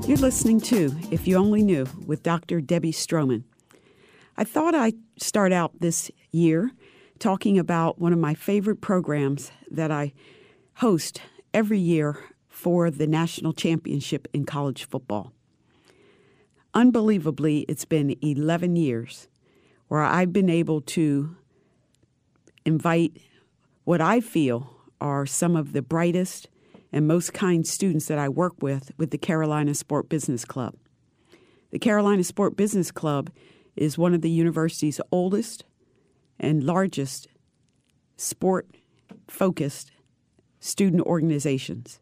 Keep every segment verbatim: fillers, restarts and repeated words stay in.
You're listening to If You Only Knew with Doctor Debbie Stroman. I thought I'd start out this year talking about one of my favorite programs that I host every year for the national championship in college football. Unbelievably, it's been eleven years where I've been able to invite what I feel are some of the brightest and most kind students that I work with with the Carolina Sport Business Club. The Carolina Sport Business Club is one of the university's oldest and largest sport-focused student organizations.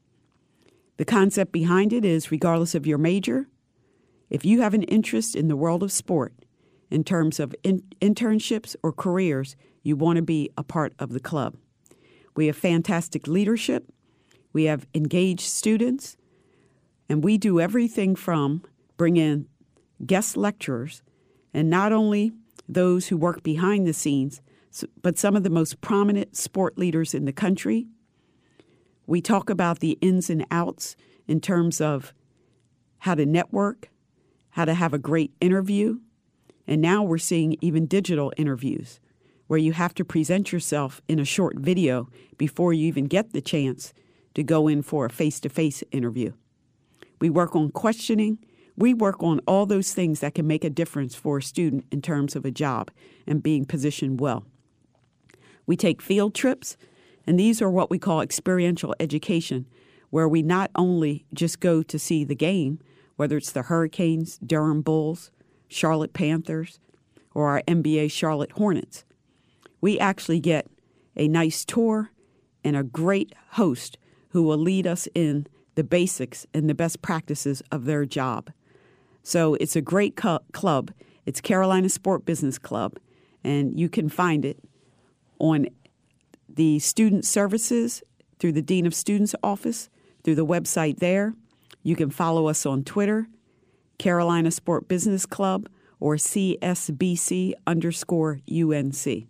The concept behind it is, regardless of your major, if you have an interest in the world of sport in terms of in- internships or careers, you want to be a part of the club. We have fantastic leadership. We have engaged students, and we do everything from bring in guest lecturers, and not only those who work behind the scenes, but some of the most prominent sport leaders in the country. We talk about the ins and outs in terms of how to network, how to have a great interview, and now we're seeing even digital interviews where you have to present yourself in a short video before you even get the chance to go in for a face-to-face interview. We work on questioning. We work on all those things that can make a difference for a student in terms of a job and being positioned well. We take field trips, and these are what we call experiential education, where we not only just go to see the game, whether it's the Hurricanes, Durham Bulls, Charlotte Panthers, or our N B A Charlotte Hornets. We actually get a nice tour and a great host who will lead us in the basics and the best practices of their job. So it's a great cu- club. It's Carolina Sport Business Club, and you can find it on the student services through the Dean of Students office, through the website there. You can follow us on Twitter, Carolina Sport Business Club, or C S B C underscore U N C.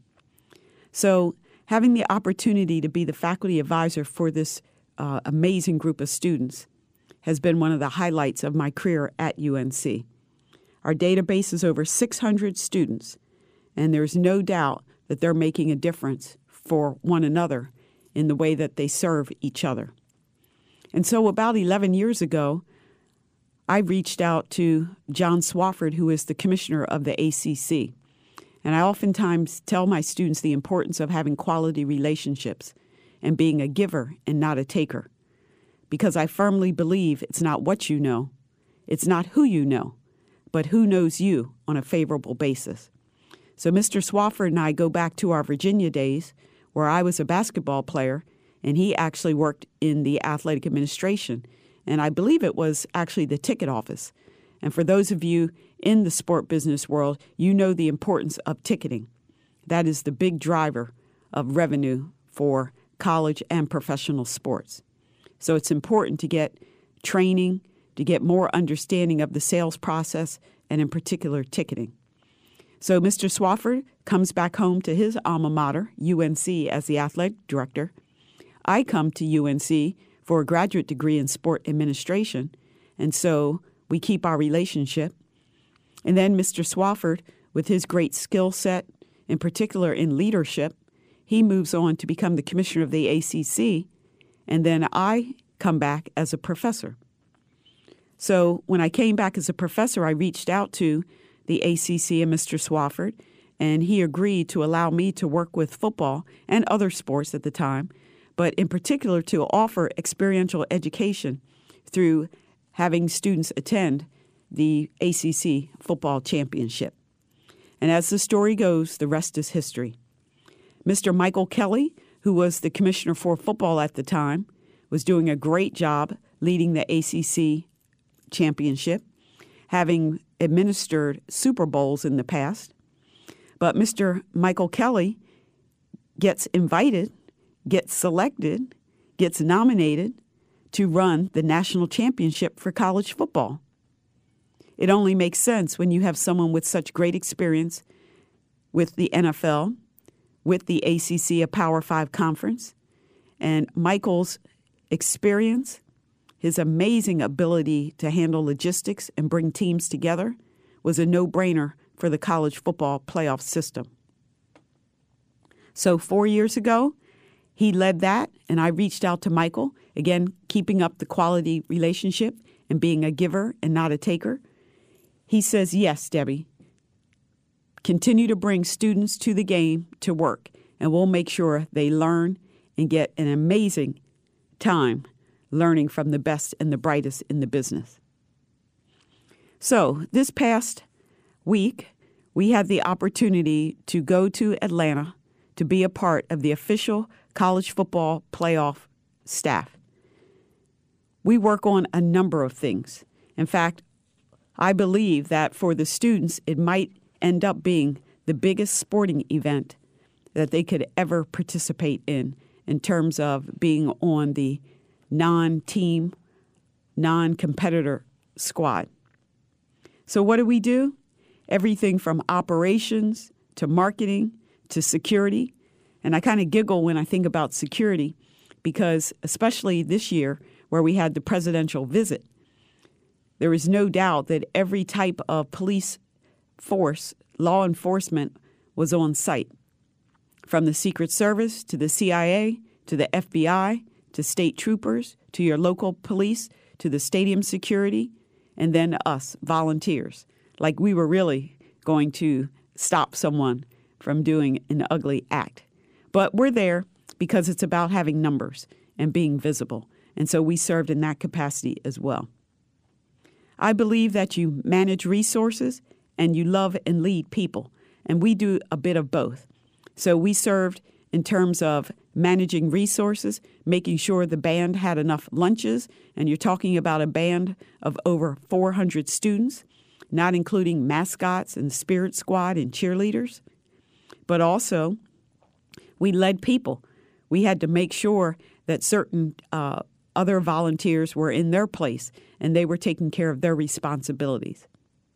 So having the opportunity to be the faculty advisor for this uh, amazing group of students has been one of the highlights of my career at U N C. Our database is over six hundred students, and there's no doubt that they're making a difference for one another in the way that they serve each other. And so about eleven years ago, I reached out to John Swofford, who is the commissioner of the A C C. And I oftentimes tell my students the importance of having quality relationships and being a giver and not a taker, because I firmly believe it's not what you know, it's not who you know, but who knows you on a favorable basis. So Mister Swofford and I go back to our Virginia days where I was a basketball player, and he actually worked in the athletic administration. And I believe it was actually the ticket office. And for those of you in the sport business world, you know the importance of ticketing. That is the big driver of revenue for college and professional sports. So it's important to get training, to get more understanding of the sales process, and in particular, ticketing. So Mister Swofford comes back home to his alma mater, U N C, as the athletic director. I come to U N C for a graduate degree in sport administration, and so we keep our relationship. And then Mister Swofford, with his great skill set, in particular in leadership, he moves on to become the commissioner of the A C C, and then I come back as a professor. So when I came back as a professor, I reached out to the A C C and Mister Swofford, and he agreed to allow me to work with football and other sports at the time, but in particular to offer experiential education through having students attend the A C C football championship. And as the story goes, the rest is history. Mister Michael Kelly, who was the commissioner for football at the time, was doing a great job leading the A C C championship, having administered Super Bowls in the past. But Mister Michael Kelly gets invited, gets selected, gets nominated to run the national championship for college football. It only makes sense when you have someone with such great experience with the N F L, with the A C C, a Power Five conference, and Michael's experience, his amazing ability to handle logistics and bring teams together was a no-brainer for the college football playoff system. So four years ago, he led that, and I reached out to Michael, again, keeping up the quality relationship and being a giver and not a taker. He says, yes, Debbie, continue to bring students to the game to work, and we'll make sure they learn and get an amazing time learning from the best and the brightest in the business. So this past week, we had the opportunity to go to Atlanta to be a part of the official college football playoff staff. We work on a number of things. In fact, I believe that for the students, it might end up being the biggest sporting event that they could ever participate in, in terms of being on the non-team, non-competitor squad. So what do we do? Everything from operations to marketing to security. And I kind of giggle when I think about security because especially this year where we had the presidential visit, there is no doubt that every type of police force, law enforcement was on site. From the Secret Service to the C I A to the F B I to state troopers to your local police to the stadium security and then us, volunteers. Like we were really going to stop someone from doing an ugly act. But we're there because it's about having numbers and being visible. And so we served in that capacity as well. I believe that you manage resources and you love and lead people. And we do a bit of both. So we served in terms of managing resources, making sure the band had enough lunches. And you're talking about a band of over four hundred students, not including mascots and spirit squad and cheerleaders. But also, we led people. We had to make sure that certain uh, other volunteers were in their place and they were taking care of their responsibilities.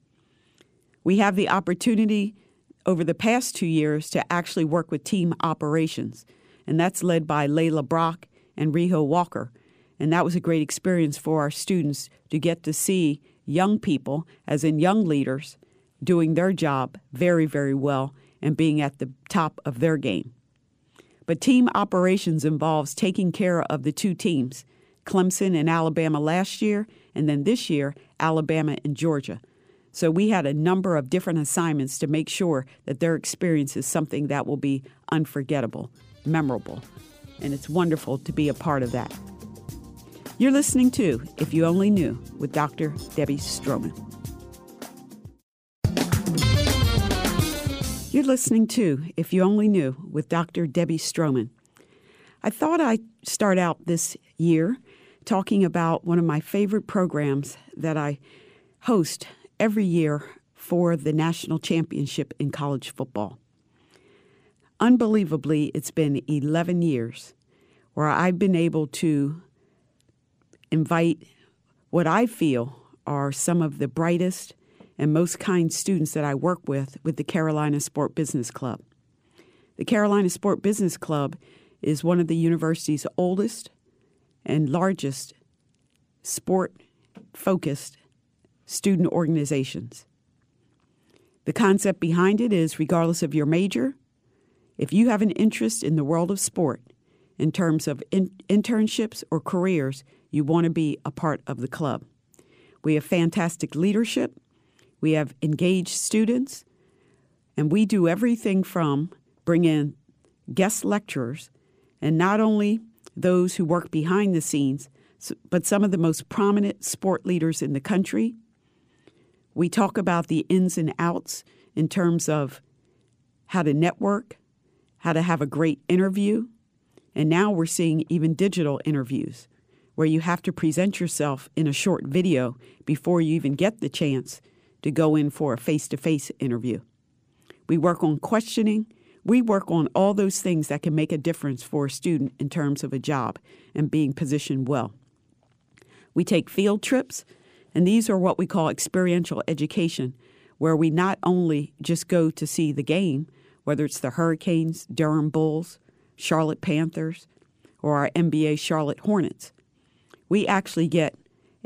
We have the opportunity over the past two years to actually work with team operations, and that's led by Layla Brock and Riho Walker. And that was a great experience for our students to get to see young people, as in young leaders, doing their job very, very well and being at the top of their game. But team operations involves taking care of the two teams, Clemson and Alabama last year, and then this year, Alabama and Georgia. So we had a number of different assignments to make sure that their experience is something that will be unforgettable, memorable, and it's wonderful to be a part of that. You're listening to If You Only Knew with Doctor Debbie Stroman. You're listening to If You Only Knew with Doctor Debbie Stroman. I thought I'd start out this year talking about one of my favorite programs that I host every year for the national championship in college football. Unbelievably, it's been eleven years where I've been able to invite what I feel are some of the brightest and most kind students that I work with with the Carolina Sport Business Club. The Carolina Sport Business Club is one of the university's oldest and largest sport-focused student organizations. The concept behind it is, regardless of your major, if you have an interest in the world of sport in terms of in- internships or careers, you want to be a part of the club. We have fantastic leadership. We have engaged students. And we do everything from bring in guest lecturers, and not only those who work behind the scenes, but some of the most prominent sport leaders in the country. We talk about the ins and outs in terms of how to network, how to have a great interview. And now we're seeing even digital interviews where you have to present yourself in a short video before you even get the chance to go in for a face-to-face interview. We work on questioning. We work on all those things that can make a difference for a student in terms of a job and being positioned well. We take field trips, and these are what we call experiential education, where we not only just go to see the game, whether it's the Hurricanes, Durham Bulls, Charlotte Panthers, or our N B A Charlotte Hornets. We actually get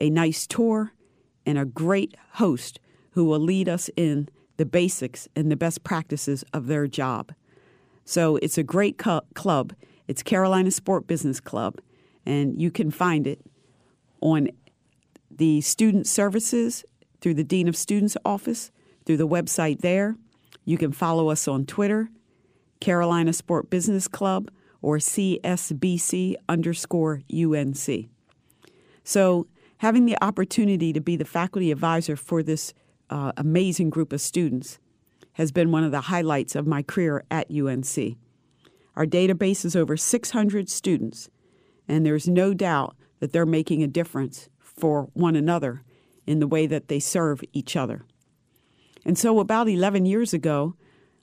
a nice tour, and a great host who will lead us in the basics and the best practices of their job. So it's a great cu- club. It's Carolina Sport Business Club, and you can find it on the student services through the Dean of Students office, through the website there. You can follow us on Twitter, Carolina Sport Business Club, or C S B C underscore U N C. So having the opportunity to be the faculty advisor for this uh, amazing group of students has been one of the highlights of my career at U N C. Our database is over six hundred students, and there's no doubt that they're making a difference for one another in the way that they serve each other. And so about eleven years ago,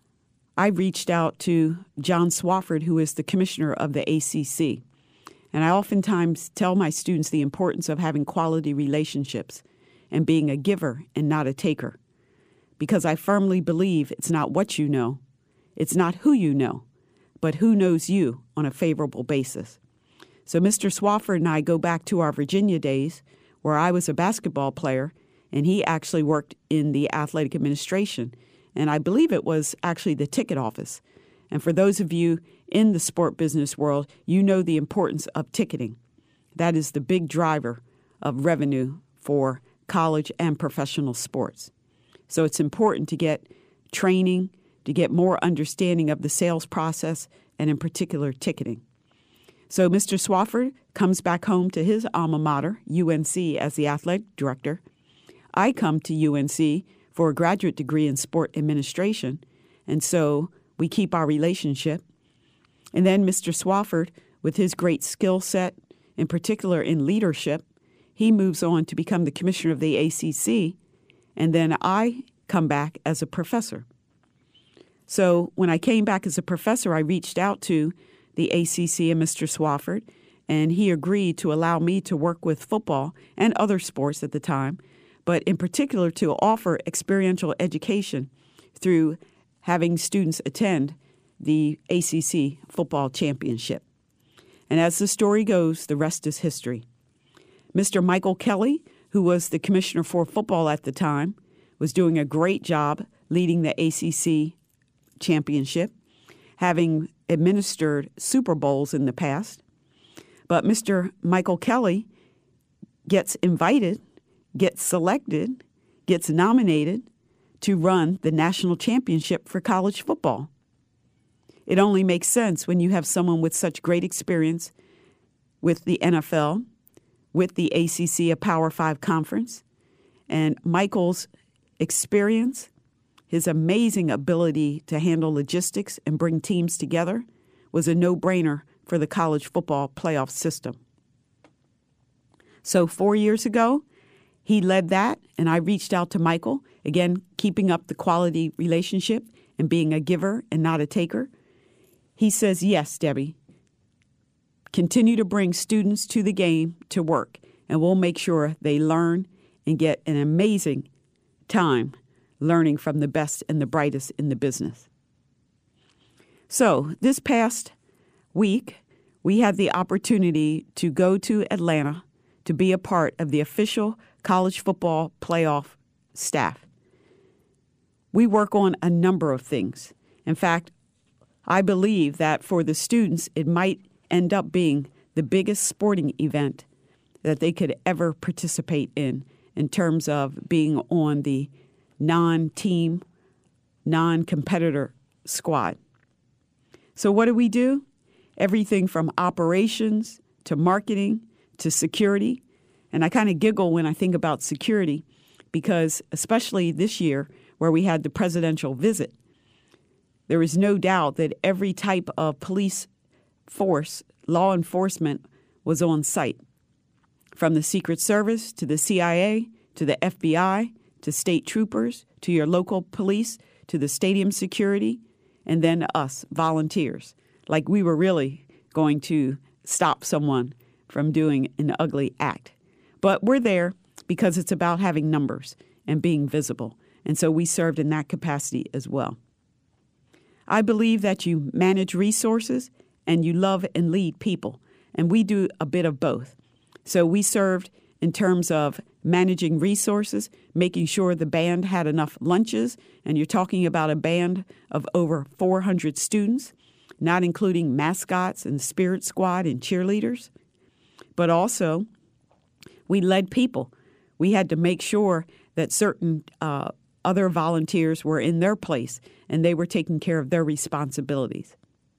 I reached out to John Swofford, who is the commissioner of the A C C. And I oftentimes tell my students the importance of having quality relationships and being a giver and not a taker, because I firmly believe it's not what you know, it's not who you know, but who knows you on a favorable basis. So Mister Swofford and I go back to our Virginia days where I was a basketball player, and he actually worked in the athletic administration. And I believe it was actually the ticket office. And for those of you in the sport business world, you know the importance of ticketing. That is the big driver of revenue for college and professional sports. So it's important to get training, to get more understanding of the sales process, and in particular, ticketing. So Mister Swofford comes back home to his alma mater, U N C, as the athletic director. I come to U N C for a graduate degree in sport administration, and so we keep our relationship. And then Mister Swofford, with his great skill set, in particular in leadership, he moves on to become the commissioner of the A C C, and then I come back as a professor. So when I came back as a professor, I reached out to the A C C and Mister Swofford, and he agreed to allow me to work with football and other sports at the time, but in particular to offer experiential education through having students attend the A C C football championship. And as the story goes, the rest is history. Mister Michael Kelly, who was the commissioner for football at the time, was doing a great job leading the A C C championship, having administered Super Bowls in the past. But Mister Michael Kelly gets invited, gets selected, gets nominated to run the national championship for college football. It only makes sense when you have someone with such great experience with the N F L, with the A C C, a Power Five conference, and Michael's experience, his amazing ability to handle logistics and bring teams together was a no-brainer for the college football playoff system. So four years ago, he led that, and I reached out to Michael, again, keeping up the quality relationship and being a giver and not a taker. He says, yes, Debbie, continue to bring students to the game to work, and we'll make sure they learn and get an amazing time learning from the best and the brightest in the business. So this past week, we had the opportunity to go to Atlanta to be a part of the official college football playoff staff. We work on a number of things. In fact, I believe that for the students, it might end up being the biggest sporting event that they could ever participate in, in terms of being on the non-team, non-competitor squad. So what do we do? Everything from operations to marketing to security. And I kind of giggle when I think about security because especially this year where we had the presidential visit, there is no doubt that every type of police force, law enforcement, was on site. From the Secret Service to the C I A to the F B I to state troopers to your local police to the stadium security and then us, volunteers, like we were really going to stop someone from doing an ugly act. But we're there because it's about having numbers and being visible. And so we served in that capacity as well. I believe that you manage resources and you love and lead people, and we do a bit of both. So we served in terms of managing resources, making sure the band had enough lunches, and you're talking about a band of over four hundred students, not including mascots and spirit squad and cheerleaders. But also, we led people. We had to make sure that certain uh, other volunteers were in their place and they were taking care of their responsibilities.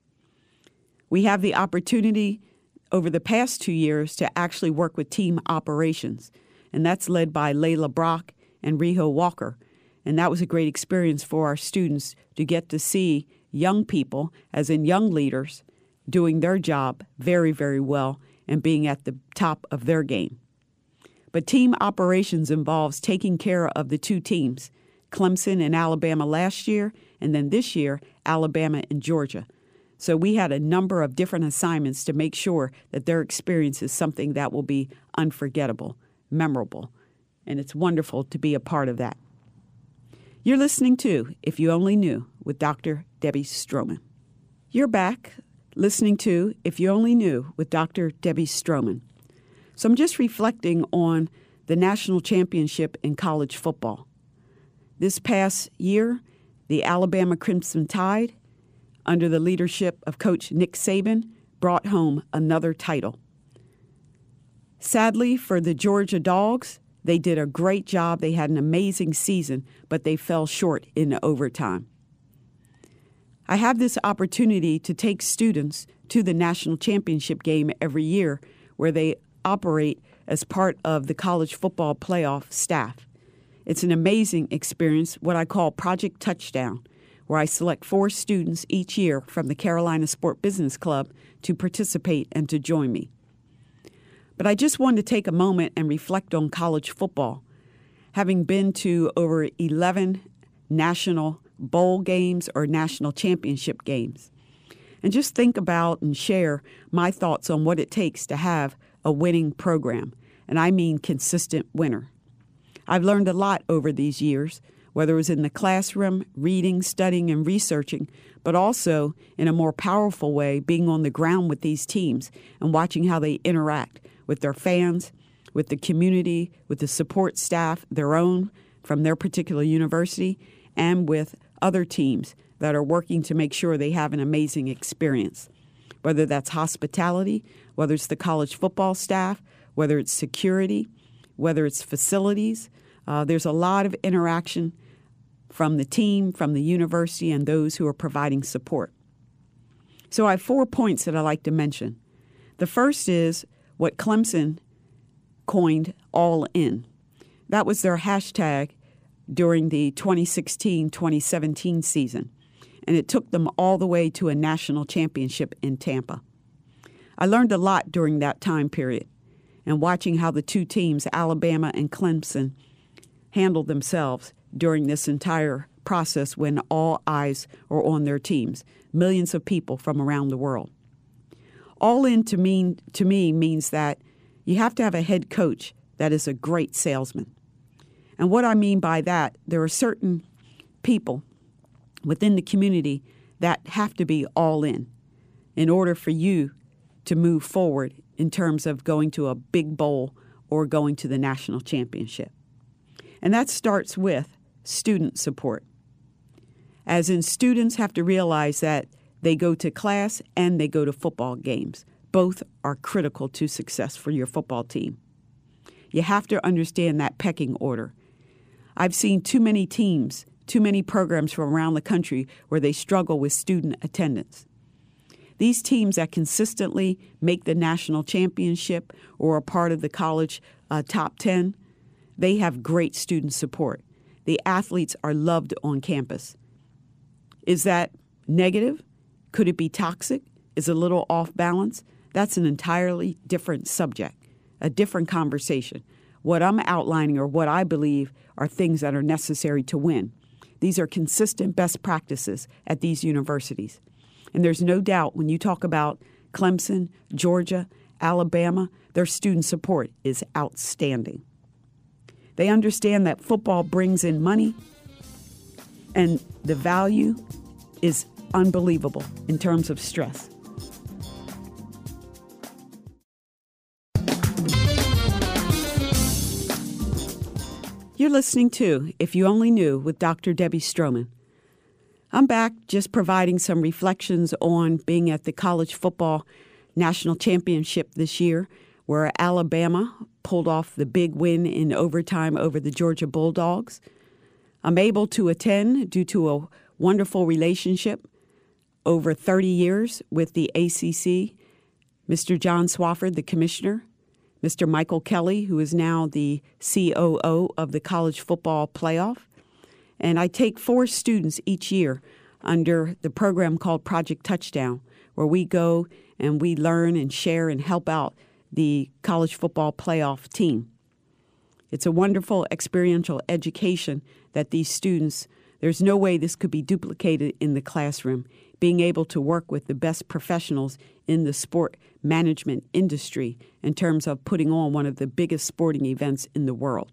We have the opportunity over the past two years to actually work with team operations, and that's led by Layla Brock and Riho Walker. And that was a great experience for our students to get to see young people, as in young leaders, doing their job very, very well and being at the top of their game. But team operations involves taking care of the two teams, Clemson and Alabama last year, and then this year, Alabama and Georgia. So we had a number of different assignments to make sure that their experience is something that will be unforgettable, memorable, and it's wonderful to be a part of that. You're listening to If You Only Knew with Doctor Debbie Stroman. You're back listening to If You Only Knew with Doctor Debbie Stroman. So I'm just reflecting on the national championship in college football. This past year, the Alabama Crimson Tide, under the leadership of Coach Nick Saban, brought home another title. Sadly, for the Georgia Dogs, they did a great job. They had an amazing season, but they fell short in overtime. I have this opportunity to take students to the national championship game every year where they operate as part of the college football playoff staff. It's an amazing experience, what I call Project Touchdown, where I select four students each year from the Carolina Sport Business Club to participate and to join me. But I just wanted to take a moment and reflect on college football. Having been to over eleven national bowl games or national championship games, and just think about and share my thoughts on what it takes to have a winning program, and I mean consistent winner. I've learned a lot over these years, whether it was in the classroom, reading, studying, and researching, but also in a more powerful way, being on the ground with these teams and watching how they interact with their fans, with the community, with the support staff, their own from their particular university, and with other teams that are working to make sure they have an amazing experience, whether that's hospitality, whether it's the college football staff, whether it's security, whether it's facilities. Uh, there's a lot of interaction from the team, from the university, and those who are providing support. So I have four points that I'd like to mention. The first is what Clemson coined all in. That was their hashtag during the twenty sixteen twenty seventeen season, and it took them all the way to a national championship in Tampa. I learned a lot during that time period, and watching how the two teams, Alabama and Clemson, handled themselves during this entire process when all eyes are on their teams, millions of people from around the world. All in to mean to me means that you have to have a head coach that is a great salesman. And what I mean by that, there are certain people within the community that have to be all in in order for you to move forward in terms of going to a big bowl or going to the national championship. And that starts with student support. As in, students have to realize that they go to class and they go to football games. Both are critical to success for your football team. You have to understand that pecking order. I've seen too many teams, too many programs from around the country where they struggle with student attendance. These teams that consistently make the national championship or are part of the college uh, top ten, they have great student support. The athletes are loved on campus. Is that negative? Could it be toxic? Is it a little off balance? That's an entirely different subject, a different conversation. What I'm outlining or what I believe are things that are necessary to win. These are consistent best practices at these universities. And there's no doubt when you talk about Clemson, Georgia, Alabama, their student support is outstanding. They understand that football brings in money, and the value is unbelievable in terms of stress. You're listening to If You Only Knew with Doctor Debbie Stroman. I'm back just providing some reflections on being at the college football national championship this year, where Alabama pulled off the big win in overtime over the Georgia Bulldogs. I'm able to attend due to a wonderful relationship over thirty years with the A C C, Mister John Swofford, the commissioner, Mister Michael Kelly, who is now the C O O of the College Football Playoff. And I take four students each year under the program called Project Touchdown, where we go and we learn and share and help out the College Football Playoff team. It's a wonderful experiential education that these students, there's no way this could be duplicated in the classroom, being able to work with the best professionals in the sport management industry in terms of putting on one of the biggest sporting events in the world.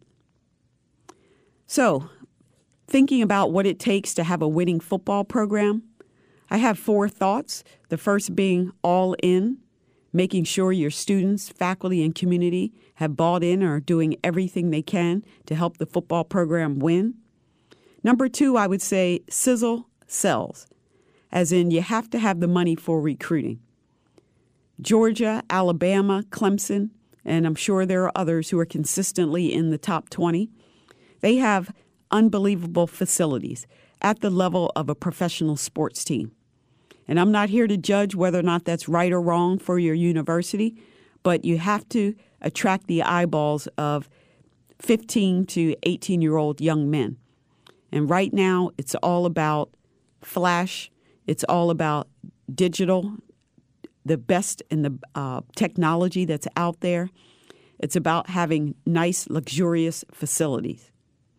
So, thinking about what it takes to have a winning football program, I have four thoughts. The first being all in, making sure your students, faculty, and community have bought in or are doing everything they can to help the football program win. Number two, I would say sizzle sells, as in you have to have the money for recruiting. Georgia, Alabama, Clemson, and I'm sure there are others who are consistently in the top twenty, they have unbelievable facilities at the level of a professional sports team. And I'm not here to judge whether or not that's right or wrong for your university, but you have to attract the eyeballs of fifteen to eighteen-year-old young men. And right now, it's all about flash. It's all about digital, the best in the uh, technology that's out there. It's about having nice, luxurious facilities.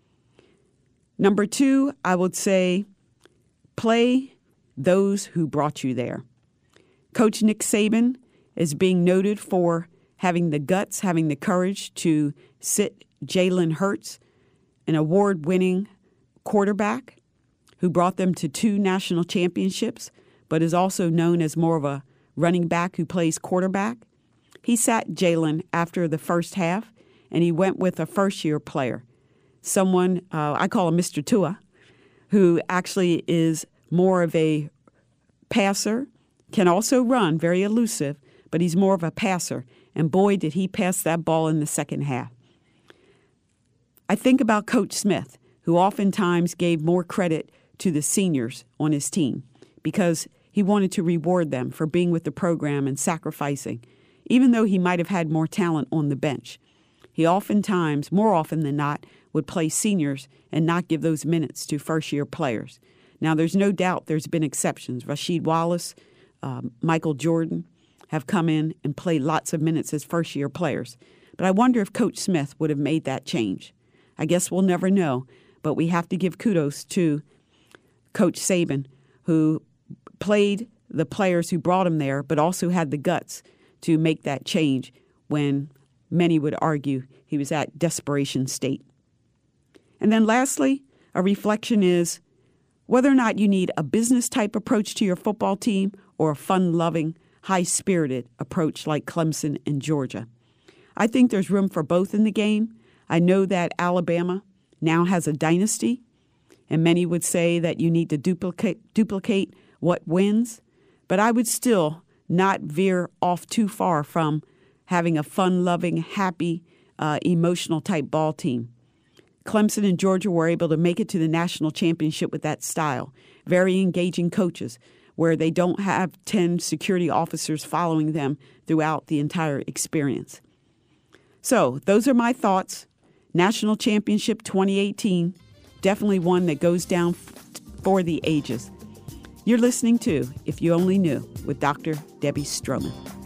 Number two, I would say play those who brought you there. Coach Nick Saban is being noted for having the guts, having the courage to sit Jalen Hurts, an award-winning quarterback who brought them to two national championships, but is also known as more of a running back who plays quarterback. He sat Jalen after the first half, and he went with a first-year player, someone, uh, I call him Mister Tua, who actually is more of a passer, can also run, very elusive, but he's more of a passer. And boy, did he pass that ball in the second half. I think about Coach Smith, who oftentimes gave more credit to the seniors on his team because he wanted to reward them for being with the program and sacrificing, even though he might have had more talent on the bench. He oftentimes, more often than not, would play seniors and not give those minutes to first-year players. Now, there's no doubt there's been exceptions. Rasheed Wallace, um, Michael Jordan have come in and played lots of minutes as first-year players. But I wonder if Coach Smith would have made that change. I guess we'll never know, but we have to give kudos to Coach Saban, who played the players who brought him there, but also had the guts to make that change when many would argue he was at desperation state. And then lastly, a reflection is whether or not you need a business-type approach to your football team or a fun-loving, high-spirited approach like Clemson and Georgia. I think there's room for both in the game. I know that Alabama now has a dynasty, and many would say that you need to duplicate, duplicate what wins, but I would still not veer off too far from having a fun-loving, happy, uh, emotional-type ball team. Clemson and Georgia were able to make it to the national championship with that style. Very engaging coaches where they don't have ten security officers following them throughout the entire experience. So those are my thoughts. National Championship twenty eighteen, definitely one that goes down f- for the ages. You're listening to If You Only Knew with Doctor Debbie Stroman.